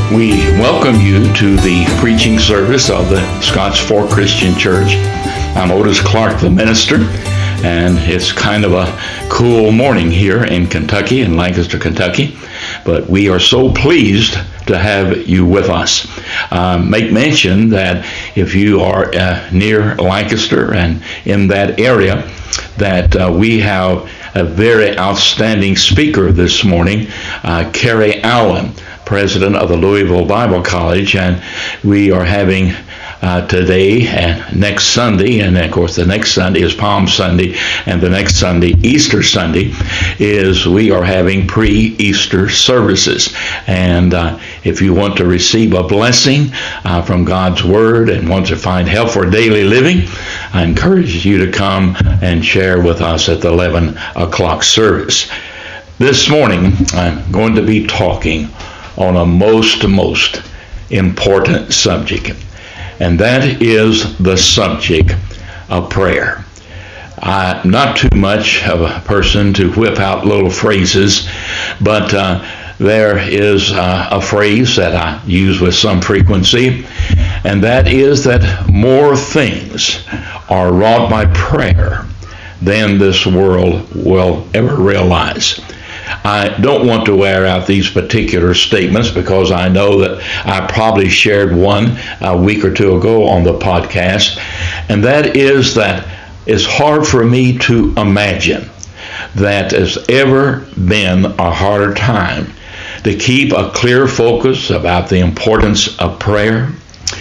We welcome you to the preaching service of the Scotts Fork Christian Church. I'm Otis Clark, the minister, and it's kind of a cool morning here in Kentucky, in Lancaster, Kentucky, but we are so pleased to have you with us. Make mention that if you are near Lancaster and in that area, that we have a very outstanding speaker this morning, Carrie Allen, president of the Louisville Bible College, and we are having today and next Sunday, and of course the next Sunday is Palm Sunday, and the next Sunday, Easter Sunday, we are having pre-Easter services. And if you want to receive a blessing from God's Word and want to find help for daily living, I encourage you to come and share with us at the 11 o'clock service. This morning, I'm going to be talking on a most important subject, and that is the subject of prayer. I'm not too much of a person to whip out little phrases, but there is a phrase that I use with some frequency, and that is that more things are wrought by prayer than this world will ever realize. I don't want to wear out these particular statements because I know that I probably shared one a week or two ago on the podcast, and that is that it's hard for me to imagine that there's ever been a harder time to keep a clear focus about the importance of prayer,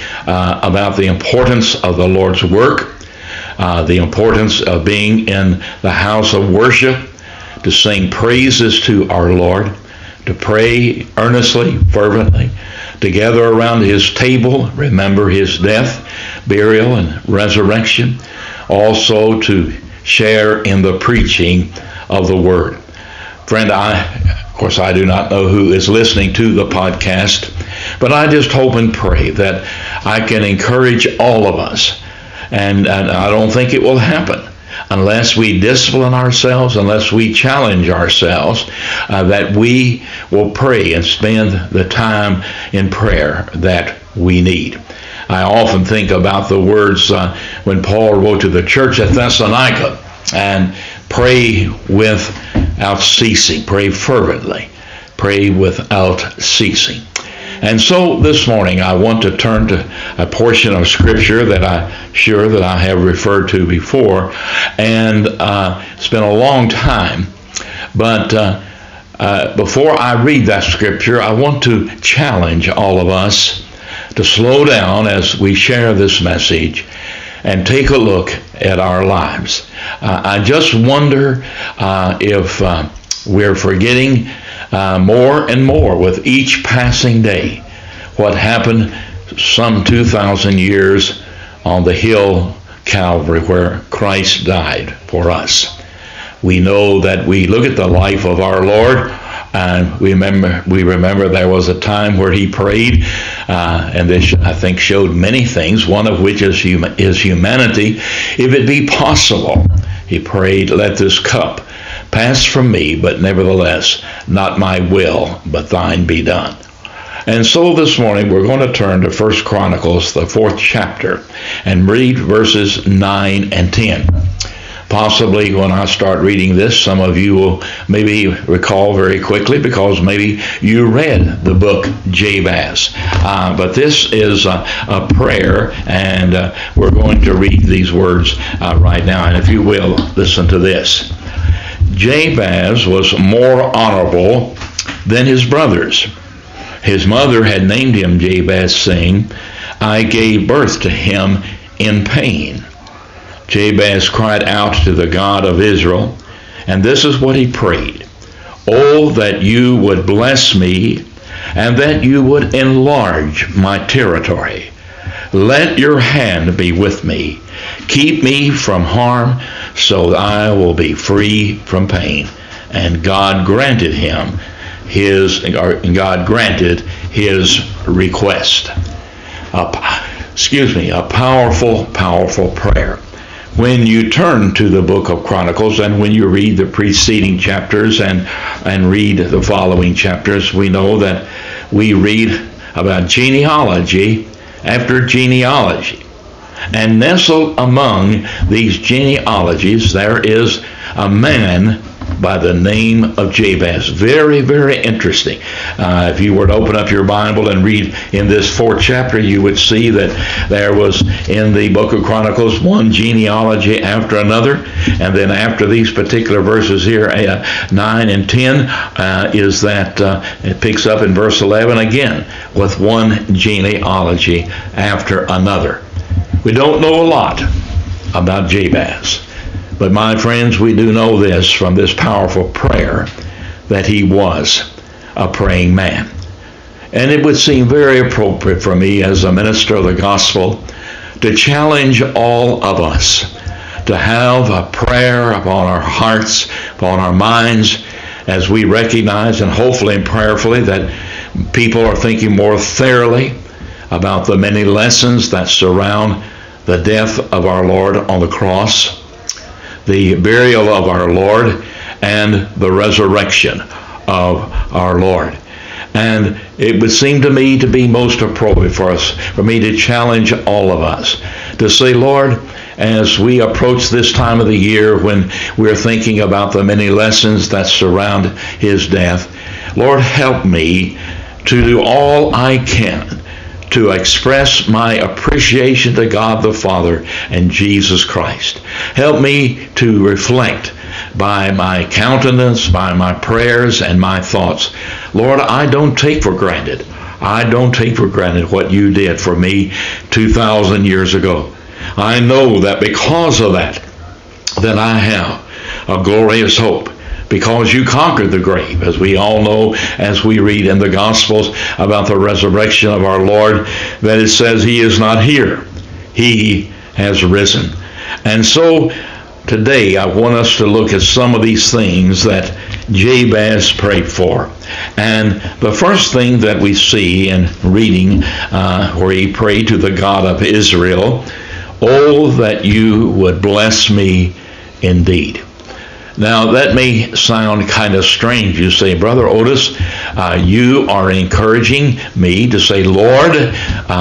about the importance of the Lord's work, the importance of being in the house of worship, to sing praises to our Lord, to pray earnestly, fervently, to gather around His table, remember His death, burial, and resurrection, also to share in the preaching of the Word. Friend, of course, I do not know who is listening to the podcast, but I just hope and pray that I can encourage all of us, and I don't think it will happen unless we discipline ourselves, unless we challenge ourselves, that we will pray and spend the time in prayer that we need. I often think about the words when Paul wrote to the church at Thessalonica, and pray without ceasing, pray fervently, pray without ceasing. And so this morning I want to turn to a portion of Scripture that I'm sure that I have referred to before, and it's been a long time, but before I read that Scripture, I want to challenge all of us to slow down as we share this message and take a look at our lives. I just wonder if we're forgetting more and more with each passing day what happened some 2,000 years on the hill Calvary where Christ died for us. We know that we look at the life of our Lord, and we remember there was a time where He prayed, and this I think showed many things, one of which is humanity. If it be possible, He prayed, let this cup pass from me, but nevertheless, not my will, but thine be done. And so this morning we're going to turn to 1 Chronicles, the 4th chapter, and read verses 9 and 10. Possibly when I start reading this, some of you will maybe recall very quickly because maybe you read the book Jabez. But this is a prayer, and we're going to read these words right now. And if you will, listen to this. Jabez was more honorable than his brothers. His mother had named him Jabez, saying, I gave birth to him in pain. Jabez cried out to the God of Israel, and this is what he prayed. Oh, that you would bless me, and that you would enlarge my territory. Let your hand be with me. Keep me from harm, so that I will be free from pain. And God granted him his request. A powerful prayer. When you turn to the book of Chronicles, and when you read the preceding chapters and read the following chapters, we know that we read about genealogy after genealogy. And nestled among these genealogies, there is a man by the name of Jabez. Very, very interesting. If you were to open up your Bible and read in this 4th chapter, you would see that there was in the book of Chronicles one genealogy after another. And then after these particular verses here, 9 and 10, is that it picks up in verse 11 again with one genealogy after another. We don't know a lot about Jabez. But my friends, we do know this from this powerful prayer, that he was a praying man. And it would seem very appropriate for me as a minister of the gospel to challenge all of us to have a prayer upon our hearts, upon our minds, as we recognize and hopefully and prayerfully that people are thinking more thoroughly about the many lessons that surround the death of our Lord on the cross, the burial of our Lord, and the resurrection of our Lord. And it would seem to me to be most appropriate for me to challenge all of us to say, Lord, as we approach this time of the year when we're thinking about the many lessons that surround his death, Lord, help me to do all I can to express my appreciation to God the Father and Jesus Christ. Help me to reflect by my countenance, by my prayers and my thoughts. Lord, I don't take for granted. I don't take for granted what you did for me 2,000 years ago. I know that because of that I have a glorious hope. Because you conquered the grave, as we all know, as we read in the Gospels about the resurrection of our Lord, that it says he is not here. He has risen. And so today I want us to look at some of these things that Jabez prayed for. And the first thing that we see in reading where he prayed to the God of Israel, "Oh, that you would bless me indeed." Now, that may sound kind of strange. You say, Brother Otis, you are encouraging me to say, Lord,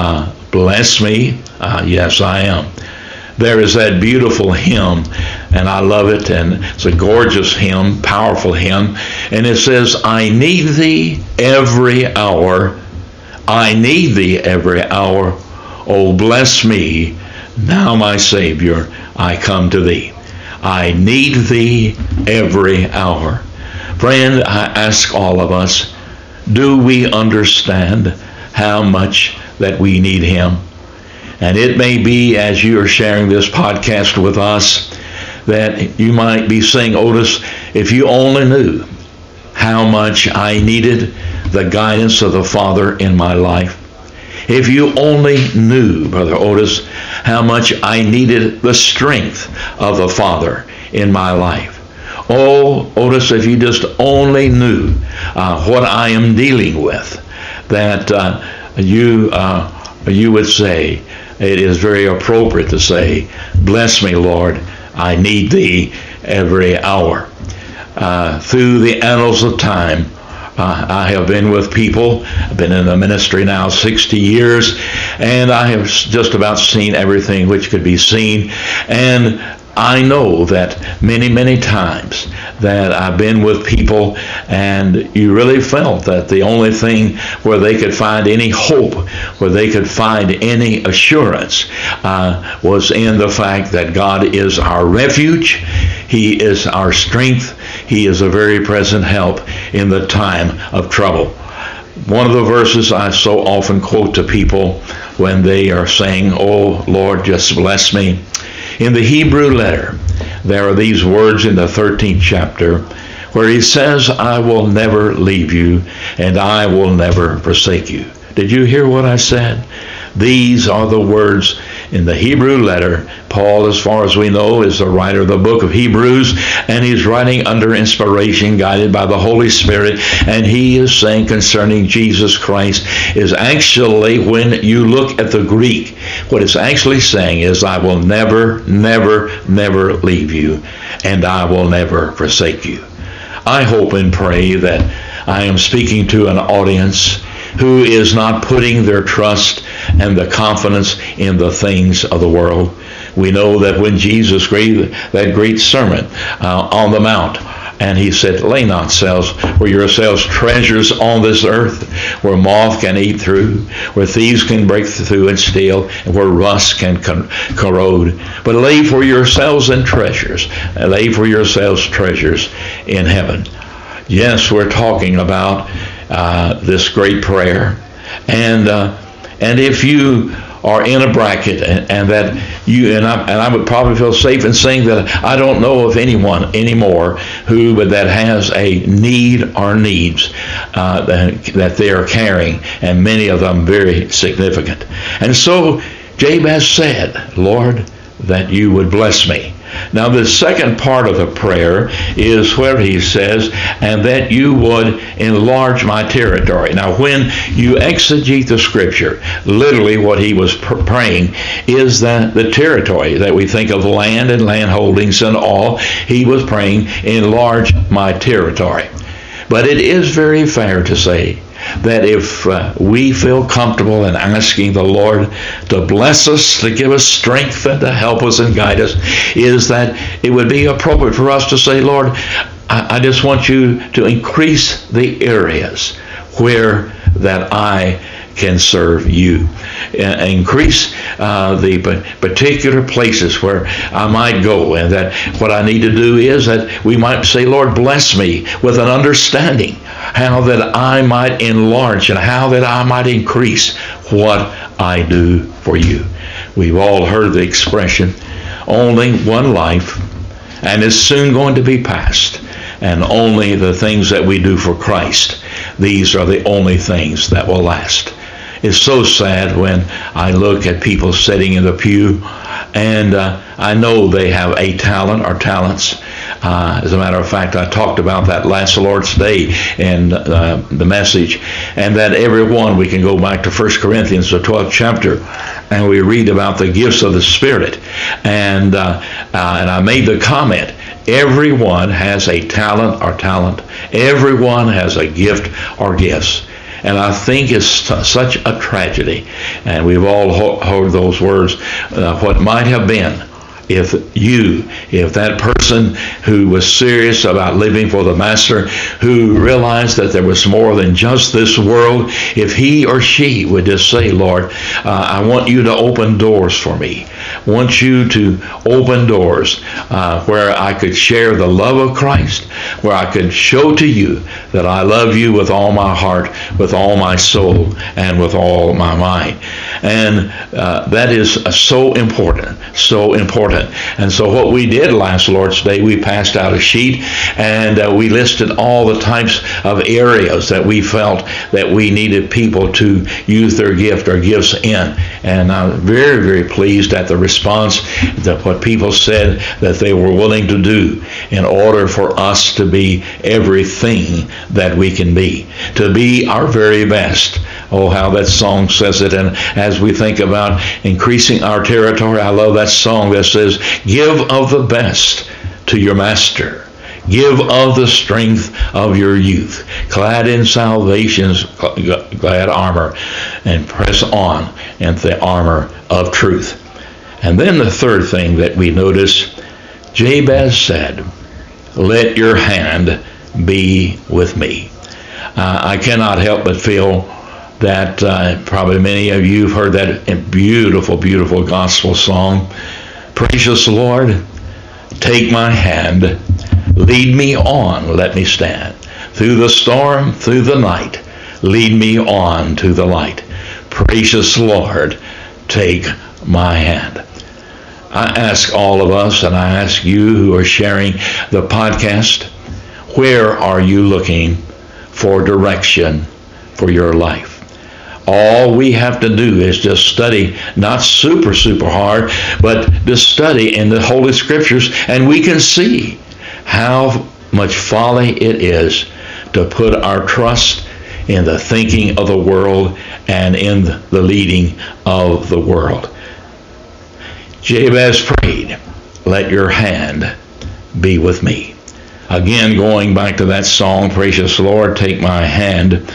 bless me. Yes, I am. There is that beautiful hymn, and I love it, and it's a gorgeous hymn, powerful hymn, and it says, I need thee every hour. I need thee every hour. Oh, bless me. Now, my Savior, I come to thee. I need thee every hour. Friend, I ask all of us, do we understand how much that we need him? And it may be, as you are sharing this podcast with us, that you might be saying, Otis, if you only knew how much I needed the guidance of the Father in my life. If you only knew, Brother Otis, how much I needed the strength of the Father in my life. Oh, Otis, if you just only knew what I am dealing with, that you would say, it is very appropriate to say, bless me, Lord, I need thee every hour. Through the annals of time, I have been with people. I've been in the ministry now 60 years, and I have just about seen everything which could be seen. And I know that many, many times that I've been with people, and you really felt that the only thing where they could find any hope, where they could find any assurance, was in the fact that God is our refuge. He is our strength. He is a very present help in the time of trouble. One of the verses I so often quote to people when they are saying, oh, Lord, just bless me. In the Hebrew letter, there are these words in the 13th chapter where he says, I will never leave you and I will never forsake you. Did you hear what I said? These are the words in the Hebrew letter. Paul, as far as we know, is the writer of the book of Hebrews, and he's writing under inspiration, guided by the Holy Spirit, and he is saying concerning Jesus Christ is actually, when you look at the Greek, what it's actually saying is, I will never, never, never leave you, and I will never forsake you. I hope and pray that I am speaking to an audience who is not putting their trust and the confidence in the things of the world. We know that when Jesus gave that great sermon on the Mount, and he said, lay not for yourselves treasures on this earth, where moth can eat through, where thieves can break through and steal, and where rust can corrode. But lay for yourselves treasures in heaven. Yes, we're talking about this great prayer. And if you are in a bracket, and that you and I would probably feel safe in saying that I don't know of anyone anymore that has a need or needs that they are carrying, and many of them very significant. And so Jabez said, Lord, that you would bless me. Now the second part of the prayer is where he says, and that you would enlarge my territory. Now when you exegete the scripture, literally what he was praying is that the territory that we think of land and land holdings and all, he was praying, enlarge my territory. But it is very fair to say that if we feel comfortable in asking the Lord to bless us, to give us strength, and to help us and guide us, is that it would be appropriate for us to say, Lord, I just want you to increase the areas where that I can serve you. Increase the particular places where I might go, and that what I need to do is that we might say, Lord, bless me with an understanding how that I might enlarge and how that I might increase what I do for you. We've all heard the expression, only one life, and it's soon going to be past, and only the things that we do for Christ, these are the only things that will last. It's so sad when I look at people sitting in the pew, and I know they have a talent or talents. As a matter of fact, I talked about that last Lord's Day in the message, and that everyone, we can go back to 1 Corinthians, the 12th chapter, and we read about the gifts of the Spirit. And I made the comment, everyone has a talent or talent. Everyone has a gift or gifts. And I think it's such a tragedy, and we've all heard those words, what might have been if that person who was serious about living for the Master, who realized that there was more than just this world, if he or she would just say, Lord, I want you to open doors for me. I want you to open doors where I could share the love of Christ, where I could show to you that I love you with all my heart, with all my soul, and with all my mind. And that is so important, so important. And so what we did last Lord's Day, we passed out a sheet, and we listed all the types of areas that we felt that we needed people to use their gift or gifts in. And I'm very, very pleased at the response, that what people said that they were willing to do in order for us to be everything that we can be, to be our very best. Oh, how that song says it. And as we think about increasing our territory, I love that song that says, give of the best to your Master. Give of the strength of your youth, clad in salvation's glad armor, and press on in the armor of truth. And then the third thing that we notice, Jabez said, let your hand be with me. I cannot help but feel that probably many of you have heard that beautiful, beautiful gospel song. Precious Lord, take my hand, lead me on, let me stand. Through the storm, through the night, lead me on to the light. Precious Lord, take my hand. I ask all of us, and I ask you who are sharing the podcast, where are you looking for direction for your life? All we have to do is just study, not super hard, but just study in the Holy Scriptures, and we can see how much folly it is to put our trust in the thinking of the world and in the leading of the world. Jabez prayed, let your hand be with me. Again, going back to that song, Precious Lord, take my hand,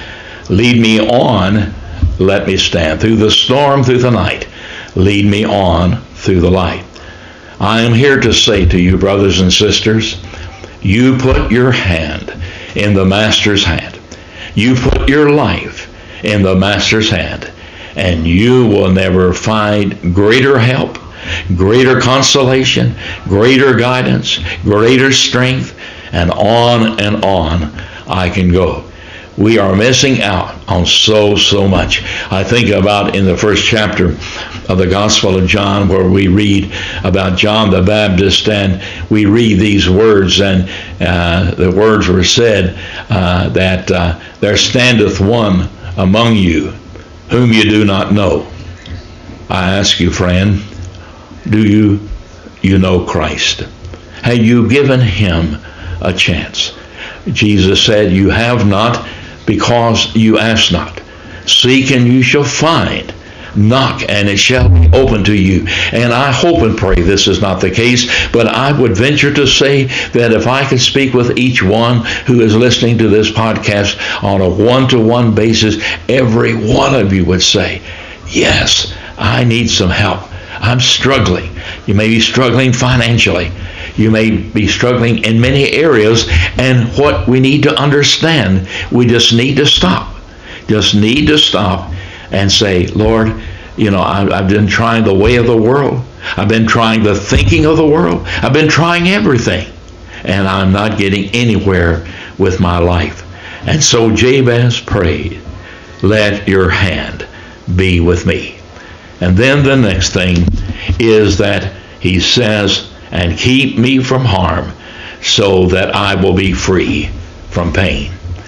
Lead me on, let me stand. Through the storm, through the night, lead me on through the light. I am here to say to you, brothers and sisters, you put your hand in the Master's hand. You put your life in the Master's hand, and you will never find greater help, greater consolation, greater guidance, greater strength, and on I can go. We are missing out on so much. I think about in the first chapter of the Gospel of John, where we read about John the Baptist, and we read these words, and the words were said that there standeth one among you whom you do not know. I ask you, friend, do you know Christ? Have you given him a chance? Jesus said, you have not because you ask not. Seek and you shall find. Knock and it shall be open to you. And I hope and pray this is not the case, but I would venture to say that if I could speak with each one who is listening to this podcast on a one-to-one basis, every one of you would say, yes, I need some help. I'm struggling. You may be struggling financially. You may be struggling in many areas, and what we need to understand, we just need to stop. Just need to stop and say, Lord, I've been trying the way of the world. I've been trying the thinking of the world. I've been trying everything, and I'm not getting anywhere with my life. And so Jabez prayed, let your hand be with me. And then the next thing is that he says, and keep me from harm, so that I will be free from pain.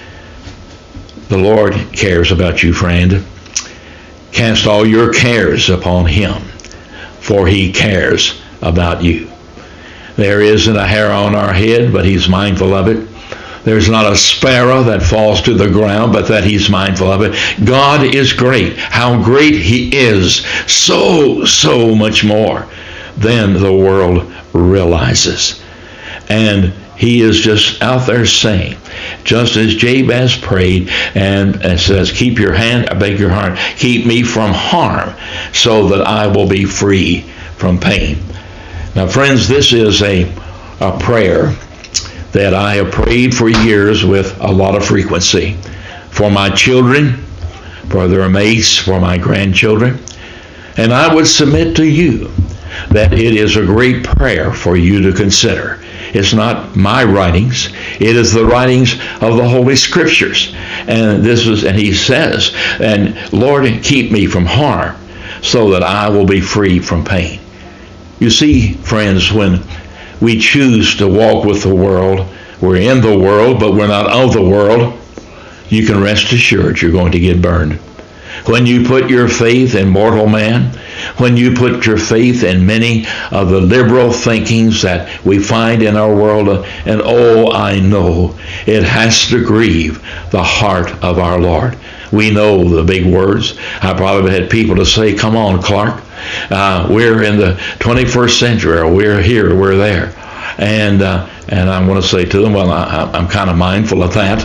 The Lord cares about you, friend. Cast all your cares upon him, for he cares about you. There isn't a hair on our head, but he's mindful of it. There's not a sparrow that falls to the ground, but that he's mindful of it. God is great. How great he is. So much more than the world realizes. And he is just out there saying, just as Jabez prayed and says, keep your hand, I beg your heart, keep me from harm, so that I will be free from pain. Now, friends, this is a prayer that I have prayed for years with a lot of frequency. For my children, for their mates, for my grandchildren. And I would submit to you that it is a great prayer for you to consider. It's not my writings. It is the writings of the Holy Scriptures. And he says, and Lord, keep me from harm, so that I will be free from pain. You see, friends, when we choose to walk with the world, we're in the world, but we're not of the world, you can rest assured you're going to get burned. When you put your faith in mortal man, when you put your faith in many of the liberal thinkings that we find in our world, and I know it has to grieve the heart of our Lord. We know the big words. I probably had people to say, come on, Clark, we're in the 21st century, or we're here, we're there. And I want to say to them, well, I'm kind of mindful of that.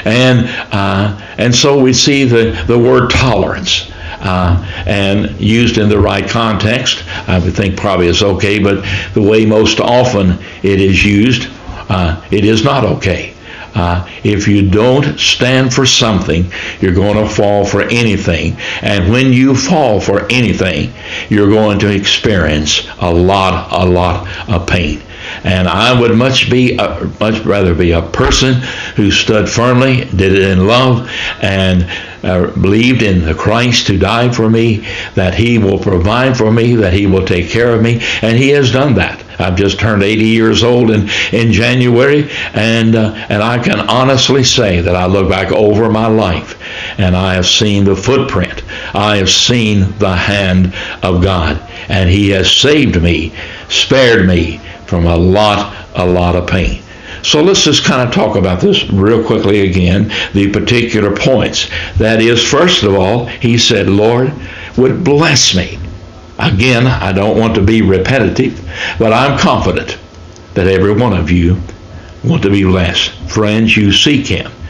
And so we see the word tolerance, and used in the right context, I would think probably is okay, but the way most often it is used, it is not okay. If you don't stand for something, you're going to fall for anything. And when you fall for anything, you're going to experience a lot of pain. And I would much rather be a person who stood firmly, did it in love, and believed in the Christ who died for me, that he will provide for me, that he will take care of me, and he has done that. I've just turned 80 years old in January, and I can honestly say that I look back over my life, and I have seen the footprint. I have seen the hand of God, and he has saved me, spared me from a lot of pain. So let's just kind of talk about this real quickly again, the particular points. That is, first of all, he said, Lord, would bless me. Again, I don't want to be repetitive, but I'm confident that every one of you want to be blessed. Friends, you seek him.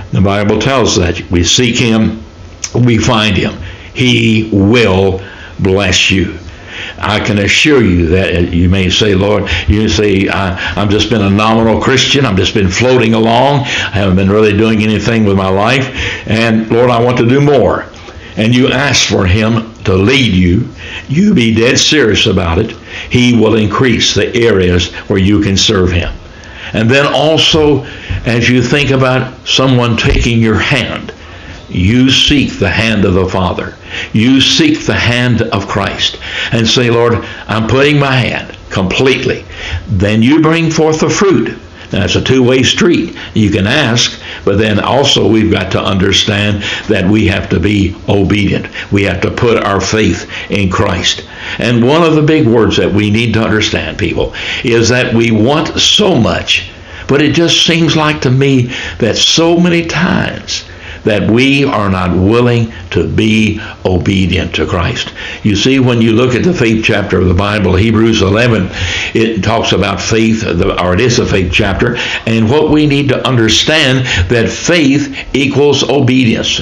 The Bible tells us that we seek him, we find him. He will bless you. I can assure you that you may say, Lord, you say, I've just been a nominal Christian. I've just been floating along. I haven't been really doing anything with my life. And Lord, I want to do more. And you ask for him to lead you. You be dead serious about it. He will increase the areas where you can serve him. And then also, as you think about someone taking your hand, you seek the hand of the Father. You seek the hand of Christ and say, Lord, I'm putting my hand completely. Then you bring forth the fruit. Now, it's a two-way street. You can ask, but then also we've got to understand that we have to be obedient. We have to put our faith in Christ. And one of the big words that we need to understand, people, is that we want so much, but it just seems like to me that so many times that we are not willing to be obedient to Christ. You see, when you look at the faith chapter of the Bible, Hebrews 11, it talks about faith, or it is a faith chapter, and what we need to understand that faith equals obedience.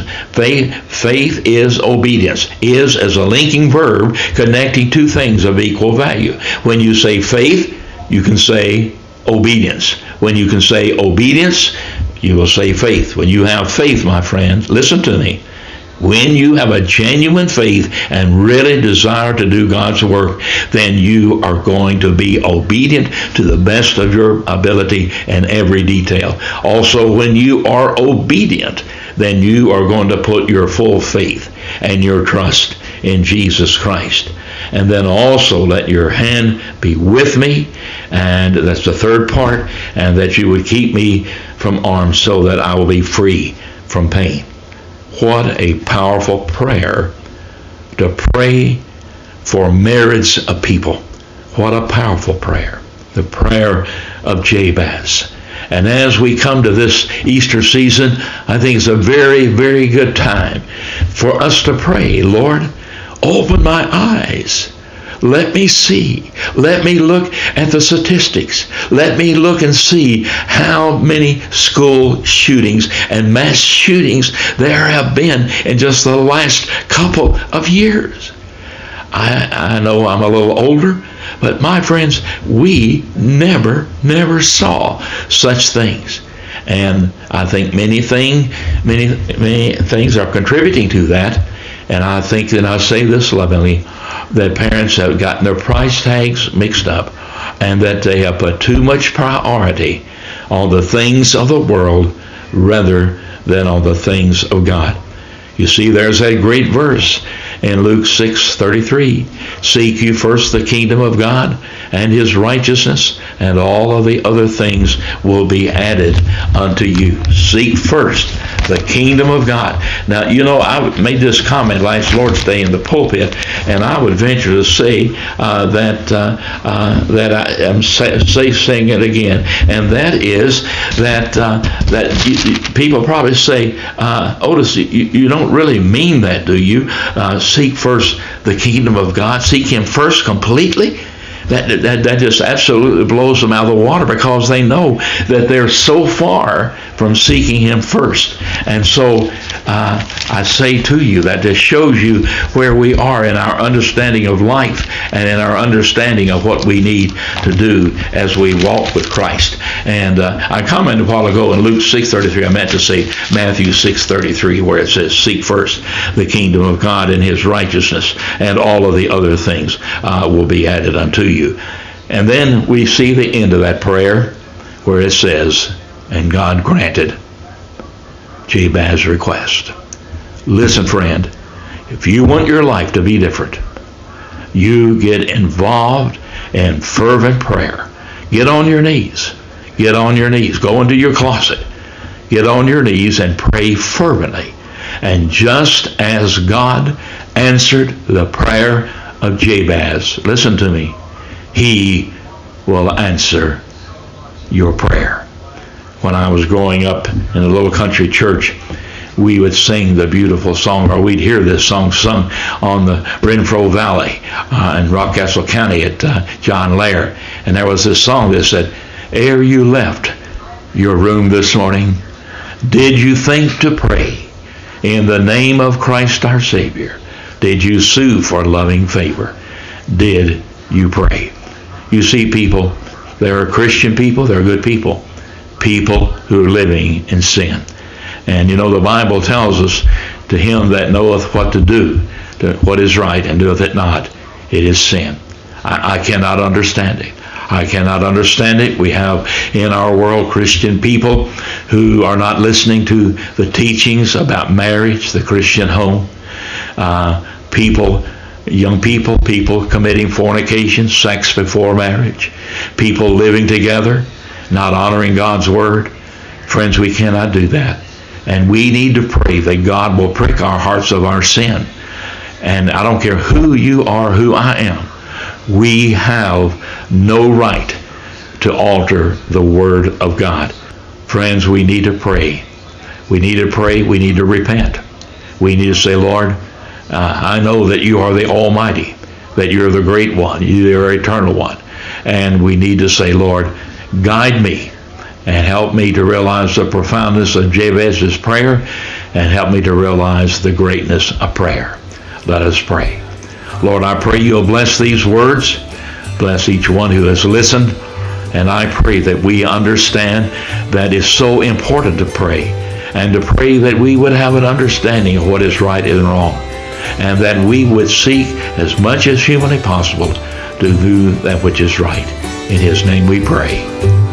Faith is obedience. Is as a linking verb connecting two things of equal value. When you say faith, you can say obedience. When you can say obedience, you will say faith. When you have faith, my friends, listen to me. When you have a genuine faith and really desire to do God's work, then you are going to be obedient to the best of your ability in every detail. Also, when you are obedient, then you are going to put your full faith and your trust in Jesus Christ. And then also let your hand be with me, and that's the third part, and that you would keep me from harm so that I will be free from pain. What a powerful prayer to pray for myriads of people. What a powerful prayer. The prayer of Jabez. And as we come to this Easter season, I think it's a very, very good time for us to pray, Lord, open my eyes. Let me see. Let me look at the statistics. Let me look and see how many school shootings and mass shootings there have been in just the last couple of years. I know I'm a little older, but my friends, we never saw such things. And I think many things are contributing to that. And I think that I say this lovingly, that parents have gotten their price tags mixed up and that they have put too much priority on the things of the world rather than on the things of God. You see, there's that great verse in Luke 6:33. Seek you first the kingdom of God and his righteousness, and all of the other things will be added unto you. Seek first the kingdom of God. Now, you know, I made this comment last Lord's Day in the pulpit, and I would venture to say that I am saying it again, and that is that people probably say, Otis, you don't really mean that, do you? Seek first the kingdom of God. Seek him first completely. That just absolutely blows them out of the water, because they know that they're so far from seeking him first. And so I say to you that this shows you where we are in our understanding of life and in our understanding of what we need to do as we walk with Christ. And I commented a while ago in Luke 6:33. I meant to say Matthew 6:33, where it says, seek first the kingdom of God and his righteousness, and all of the other things will be added unto you. And then we see the end of that prayer where it says, and God granted Jabez's request. Listen, friend, if you want your life to be different, you get involved in fervent prayer. Get on your knees. Get on your knees. Go into your closet. Get on your knees and pray fervently. And just as God answered the prayer of Jabez, listen to me, he will answer your prayer. When I was growing up in a little country church, we would sing the beautiful song, or we'd hear this song sung on the Renfro Valley in Rockcastle County at John Lair. And there was this song that said, ere you left your room this morning, Did you think to pray in the name of Christ our Savior? Did you sue for loving favor? Did you pray? You see, people, there are Christian people, there are good people, people who are living in sin. And you know, the Bible tells us, to him that knoweth what to do, to what is right, and doeth it not, it is sin. I cannot understand it. I cannot understand it. We have in our world Christian people who are not listening to the teachings about marriage, the Christian home. Young people committing fornication, sex before marriage. People living together, not honoring God's word. Friends, we cannot do that. And we need to pray that God will prick our hearts of our sin. And I don't care who you are, who I am. We have no right to alter the Word of God. Friends, we need to pray. We need to pray. We need to repent. We need to say, Lord, I know that you are the Almighty, that you're the Great One, you're the Eternal One. And we need to say, Lord, guide me and help me to realize the profoundness of Jabez's prayer and help me to realize the greatness of prayer. Let us pray. Lord, I pray you'll bless these words. Bless each one who has listened. And I pray that we understand that it's so important to pray, and to pray that we would have an understanding of what is right and wrong, and that we would seek as much as humanly possible to do that which is right. In his name we pray.